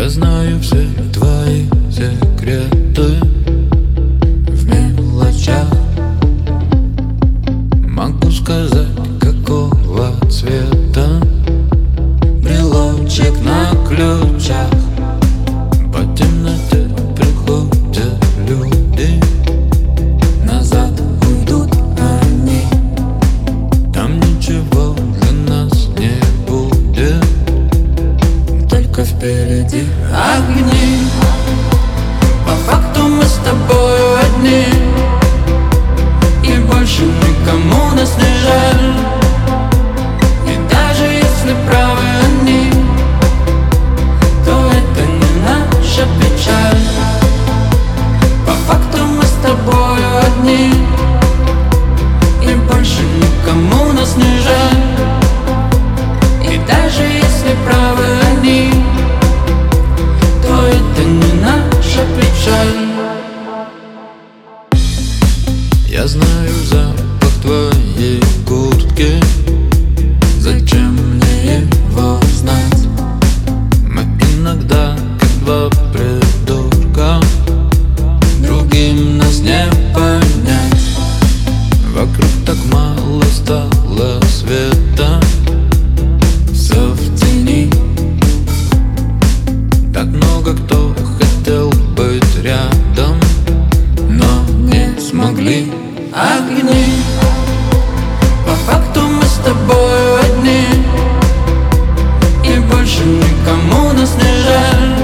Я знаю все твои секреты в мелочах. Могу сказать, какого цвета брелочек на ключах. По темноте приходят люди, назад уйдут они. Там ничего для нас не будет, только впереди огни. По факту мы с тобою одни, и больше никому нас не жаль. И даже если правы они, то это не наша печаль. По факту мы с тобою одни, и больше никому нас не жаль. И даже если правы они, то это не наша печаль. Я знаю запах твоей куртки, зачем мне его знать? Мы иногда как два придурка, другим нас не понять. Вокруг так мало стало света, все в тени. Так много кто хотел быть рядом, но не смогли. Огни. По факту мы с тобою одни, и больше никому нас не жаль.